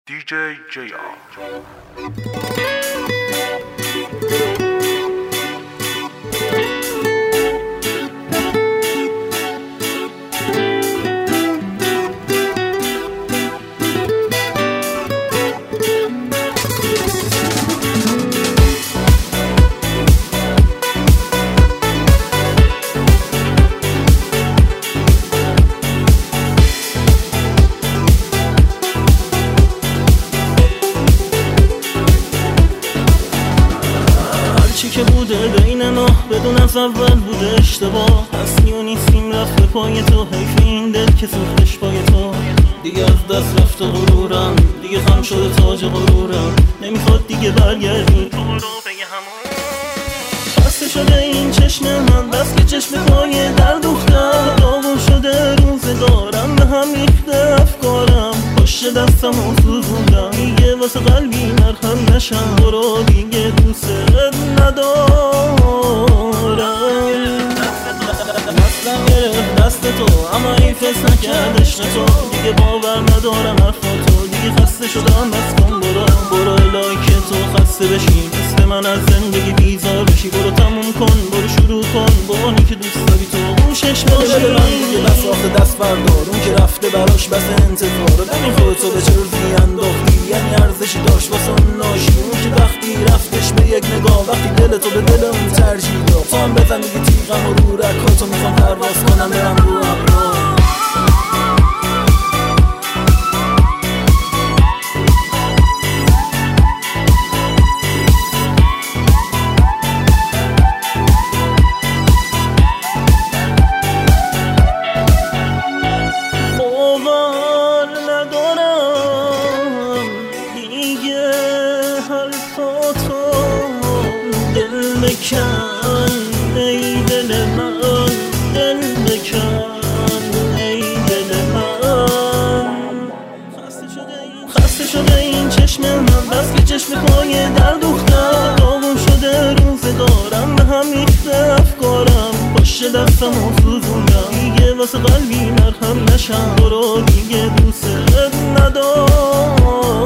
DJ JR. که بوده بین ما بدون از اول بوده اشتباه. اصلی و نیستیم رفته پای تو، حیف این دل که سوختش پای تو. دیگه از دست رفته غرورم، دیگه خم شده تاج غرورم. نمیخواد دیگه برگردی تو برو بگه همون. خسته شده این چشم من، بس که چشم پای در دوختم. داغون شده روزگارم، به هم ریخته افکارم. پشت دستم و سوزوندم، دیگه واسه قلبی مرهم نشم. برو دیگه دوست ندارم. دستم گرفت دست تو، اما این فس نکرد عشق تو. دیگه باور ندارم حرفاتو، دیگه خسته شدم. بس کن برو الهی که تو خسته بشی، مثل من از زندگی بیزار بشی. برو تموم کن، برو شروع کن با اونی که دوست داری تو. اون شش باشی من دیگه بس آخه دست بردار. اون که رفته براش بس انتظار. همین خودتو به چه روزی انداختی، یعنی ارزشی داشت واسه اون ناشی. اون که وقتی رفتش به یک نگاه، وقتی دلتو به دل اون ترجیح داد. تو هم بزن دیگه تیغم و رو رکاتو، میخوام پرواز کنم برم رو ابرا. بکن ای دل من، دل بکن ای دل من. خسته شده این چشم من، بس که چشم پای در دوختم. داغون شده روزگارم، به هم ریخته افکارم. پشت دستم و سوزوندم، دیگه واسه قلبی مرهم نشم. برو دیگه دوست ندارم.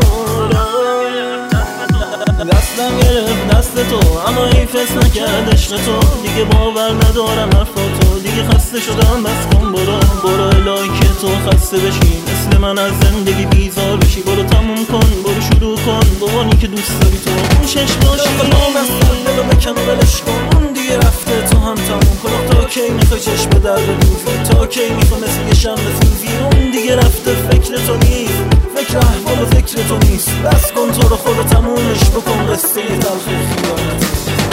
دستم گرفت دست تو، اما این فس نکرد عشق تو. دیگه باور ندارم حرفاتو، دیگه خسته شدم. بس کن برو الهی که تو خسته بشی، مثل من از زندگی بیزار بشی. برو تموم کن، برو شروع کن با اونی که دوست داری تو. اون شش باشی دلو بکن و ولش کن. اون دیگه رفته، تو هم تموم کن. تا کی میخوای چشم در بدوزی؟ تا کی میخوای مثل یه شمع سوزی؟ اون دیگه رفته، فکر تو نیست، فکر احوال و فکر تو نیست. بس کن تو رو خود تمومش بکن، قصه تلخ خیانت.